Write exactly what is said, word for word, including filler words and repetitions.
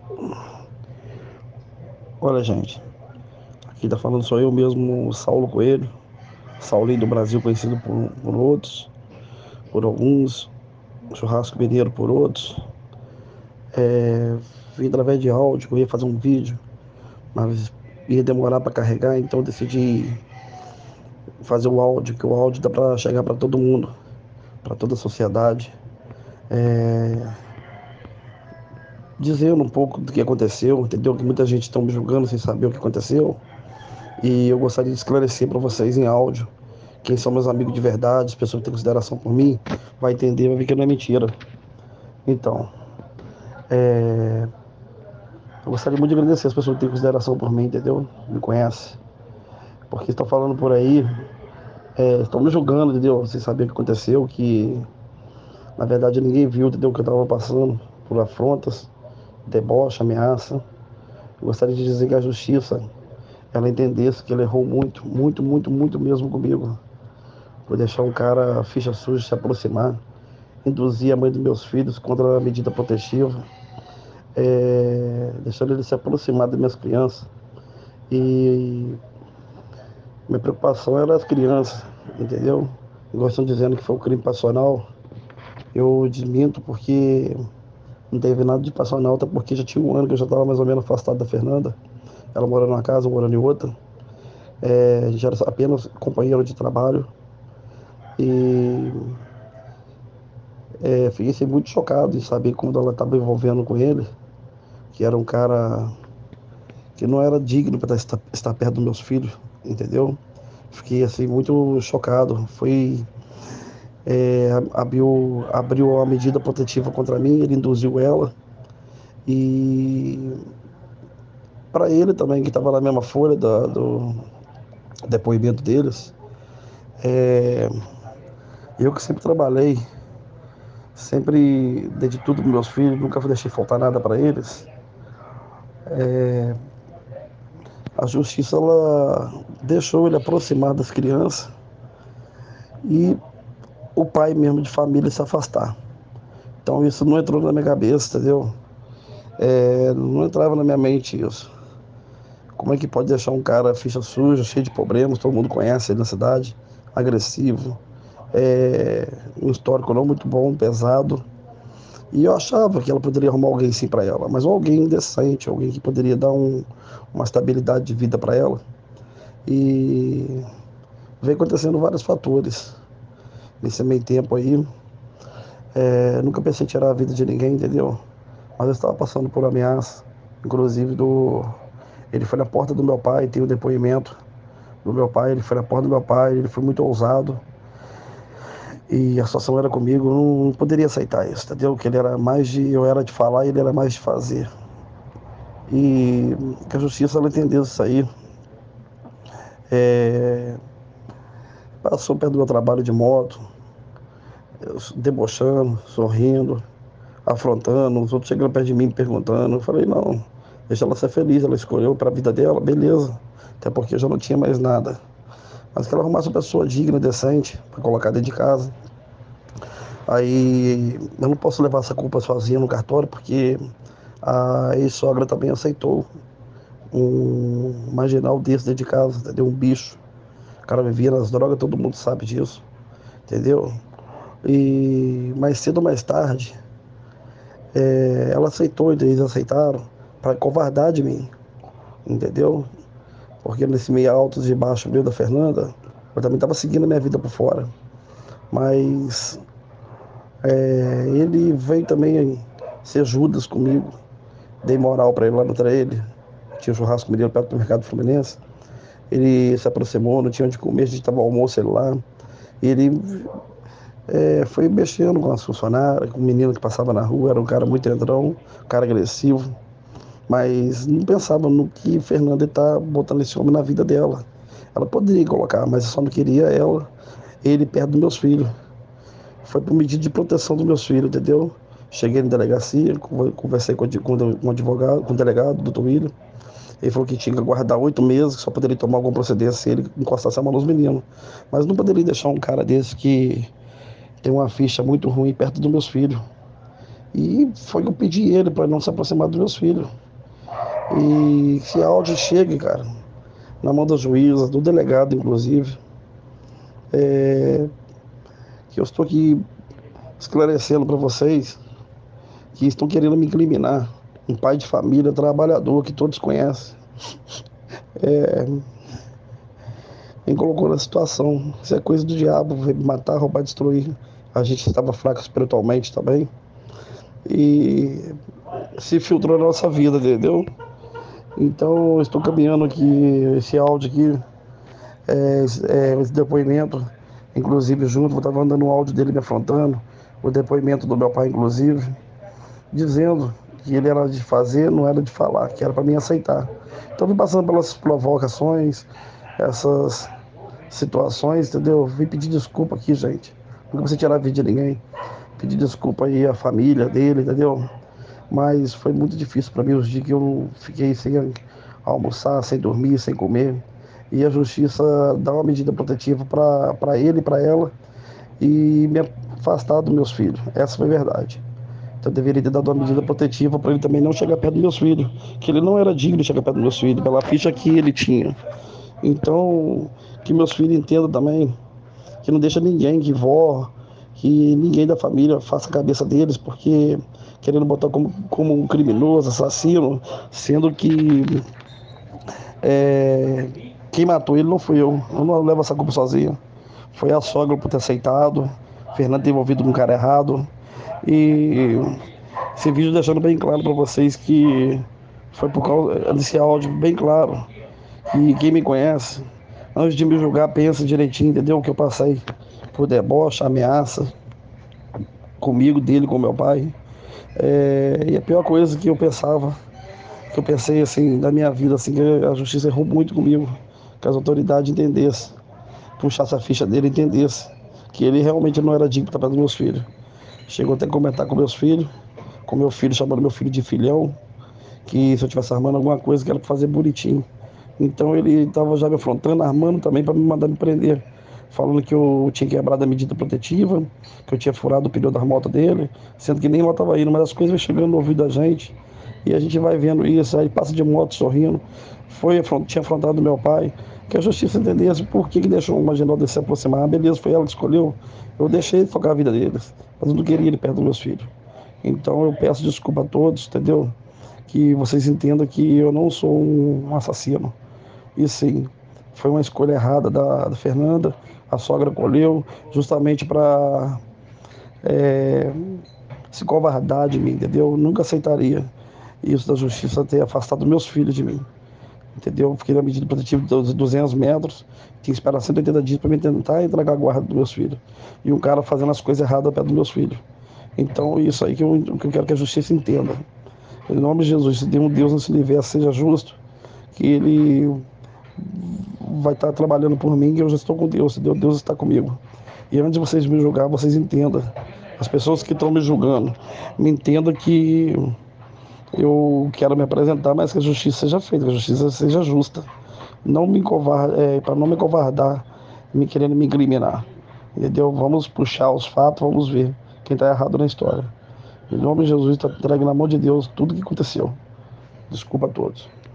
Olha, gente, aqui tá falando sou eu mesmo, Saulo Coelho, Saulinho do Brasil, conhecido por, por outros, por alguns, Churrasco Mineiro por outros. É, vim através de áudio, eu ia fazer um vídeo, mas ia demorar para carregar, então eu decidi fazer o áudio, que o áudio dá para chegar para todo mundo, para toda a sociedade, dizendo um pouco do que aconteceu, entendeu? Que muita gente está me julgando sem saber o que aconteceu, e eu gostaria de esclarecer para vocês em áudio. Quem são meus amigos de verdade, as pessoas que têm consideração por mim, vai entender, vai ver que não é mentira. Então, eu gostaria muito de agradecer as pessoas que têm consideração por mim, entendeu? Me conhecem. Porque estão falando por aí, é, estão me julgando, entendeu? Sem saber o que aconteceu, que na verdade ninguém viu, entendeu? O que eu estava passando por afrontas, deboche, ameaça. Eu gostaria de dizer que a justiça, ela entendesse que ele errou muito, muito, muito, muito mesmo comigo. Por deixar um cara ficha suja se aproximar, induzir a mãe dos meus filhos contra a medida protetiva, é, deixando ele se aproximar das minhas crianças. E minha preocupação era as crianças, entendeu? Igual estão dizendo que foi um crime passional, eu desminto porque não teve nada de passional, até porque já tinha um ano que eu já estava mais ou menos afastado da Fernanda. Ela morando numa casa, eu morando em outra. É, a gente era apenas companheiro de trabalho. E é, fiquei assim, muito chocado em saber quando ela estava envolvendo com ele, que era um cara que não era digno para estar, estar perto dos meus filhos, entendeu? Fiquei assim muito chocado. Foi é, abriu abriu uma medida protetiva contra mim, ele induziu ela e para ele também que estava na mesma folha da, do depoimento deles, eu que sempre trabalhei, sempre dei de tudo para meus filhos, nunca deixei faltar nada para eles. A justiça ela deixou ele aproximar das crianças e o pai mesmo de família se afastar. Então isso não entrou na minha cabeça, entendeu? É, não entrava na minha mente isso. Como é que pode deixar um cara ficha suja, cheio de problemas, todo mundo conhece ele na cidade, agressivo, é, um histórico não muito bom, pesado. E eu achava que ela poderia arrumar alguém sim para ela, mas alguém decente, alguém que poderia dar um, uma estabilidade de vida para ela. E vem acontecendo vários fatores nesse meio tempo aí. É, nunca pensei em tirar a vida de ninguém, entendeu? Mas eu estava passando por ameaça, inclusive do. Ele foi na porta do meu pai, tem o depoimento do meu pai, ele foi na porta do meu pai, ele foi muito ousado e a situação era comigo, eu não poderia aceitar isso, entendeu? Que ele era mais de, eu era de falar e ele era mais de fazer. E que a justiça ela entendeu isso aí. É, passou perto do meu trabalho de moto, eu debochando, sorrindo, afrontando, os outros chegando perto de mim perguntando. Eu falei, não, deixa ela ser feliz, ela escolheu para a vida dela, beleza. Até porque eu já não tinha mais nada. Mas que ela arrumasse uma pessoa digna, decente, para colocar dentro de casa. Aí eu não posso levar essa culpa sozinha no cartório, porque a ex-sogra também aceitou um marginal desse dentro de casa, entendeu? Um bicho. O cara vivia nas drogas, todo mundo sabe disso, entendeu? E mais cedo ou mais tarde, é, ela aceitou, eles aceitaram, para covardar de mim, entendeu? Porque nesse meio alto e baixo meu da Fernanda, eu também estava seguindo a minha vida por fora. Mas é, ele veio também ser Judas comigo. Dei moral para ele lá no trailer. Tinha um churrasco mineiro perto do mercado Fluminense. Ele se aproximou, não tinha onde comer, a gente tava almoço ele lá. E ele é, foi mexendo com as funcionárias, com o menino que passava na rua, era um cara muito entrão, um cara agressivo. Mas não pensava no que Fernanda está botando esse homem na vida dela. Ela poderia colocar, mas eu só não queria ela, ele perto dos meus filhos. Foi por medida de proteção dos meus filhos, entendeu? Cheguei na delegacia, conversei com o advogado, com o delegado, doutor William. Ele falou que tinha que aguardar oito meses, que só poderia tomar alguma procedência se ele encostasse a mão nos meninos. Mas não poderia deixar um cara desse que tem uma ficha muito ruim perto dos meus filhos. E foi que eu pedi ele para não se aproximar dos meus filhos. E esse áudio chegue, cara, na mão da juíza, do delegado, inclusive, que eu estou aqui esclarecendo para vocês que estão querendo me incriminar. Um pai de família, trabalhador, que todos conhecem, me colocou na situação. Isso é coisa do diabo, veio me matar, roubar, destruir. A gente estava fraco espiritualmente também. E se filtrou na nossa vida, entendeu? Então, eu estou caminhando aqui, esse áudio aqui, é, é, esse depoimento, inclusive junto, vou estar mandando um áudio dele me afrontando, o depoimento do meu pai, inclusive, dizendo que ele era de fazer, não era de falar, que era para mim aceitar. Então, vim passando pelas provocações, essas situações, entendeu? Vim pedir desculpa aqui, gente. Não você tirar a vida de ninguém. Pedir desculpa aí à família dele, entendeu? Mas foi muito difícil para mim os dias que eu fiquei sem almoçar, sem dormir, sem comer. E a justiça dá uma medida protetiva para ele e para ela e me afastar dos meus filhos. Essa foi a verdade. Então eu deveria ter dado uma medida protetiva para ele também não chegar perto dos meus filhos, que ele não era digno de chegar perto dos meus filhos, pela ficha que ele tinha. Então, que meus filhos entendam também que não deixa ninguém, que vó, que ninguém da família faça a cabeça deles, porque querendo botar como, como um criminoso, assassino, sendo que é, quem matou ele não fui eu. Eu não levo essa culpa sozinho. Foi a sogra por ter aceitado, Fernando ter envolvido com um cara errado. E esse vídeo deixando bem claro para vocês que foi por causa desse áudio bem claro. E quem me conhece, antes de me julgar, pensa direitinho, entendeu? O que eu passei por deboche, ameaça, comigo, dele, com meu pai. É, e a pior coisa que eu pensava, que eu pensei assim, da minha vida, assim, que a justiça errou muito comigo, que as autoridades entendessem, puxasse a ficha dele e entendesse que ele realmente não era digno para os meus filhos. Chegou até a comentar com meus filhos, com meu filho, chamando meu filho de filhão, que se eu tivesse armando alguma coisa, que era para fazer bonitinho. Então ele estava já me afrontando, armando também para me mandar me prender, falando que eu tinha quebrado a medida protetiva, que eu tinha furado o pneu da moto dele, sendo que nem lá estava indo, mas as coisas vão chegando no ouvido da gente e a gente vai vendo isso, aí passa de moto sorrindo, foi, tinha afrontado meu pai, que a justiça entendesse por que, que deixou o marginal dele se aproximar. Beleza, foi ela que escolheu, eu deixei ele focar a vida deles, mas eu não queria ele perto dos meus filhos. Então eu peço desculpa a todos, entendeu? Que vocês entendam que eu não sou um assassino. E sim, foi uma escolha errada da, da Fernanda, a sogra colheu, justamente para é, se covardar de mim, entendeu? Eu nunca aceitaria isso da justiça ter afastado meus filhos de mim, entendeu? Fiquei na medida protetiva de duzentos metros, tinha que esperar cento e oitenta dias para me tentar entregar a guarda dos meus filhos. E um cara fazendo as coisas erradas perto dos meus filhos. Então, isso aí que eu, que eu quero que a justiça entenda. Em nome de Jesus, se tem um Deus nesse universo, seja justo, que ele vai estar trabalhando por mim e eu já estou com Deus, Deus, Deus está comigo. E antes de vocês me julgar, vocês entendam. As pessoas que estão me julgando, me entendam que eu quero me apresentar, mas que a justiça seja feita, que a justiça seja justa. Não me covardar, é, para não me covardar, me querendo me incriminar. Entendeu? Vamos puxar os fatos, vamos ver quem está errado na história. Em nome de Jesus, está entregue na mão de Deus tudo que aconteceu. Desculpa a todos.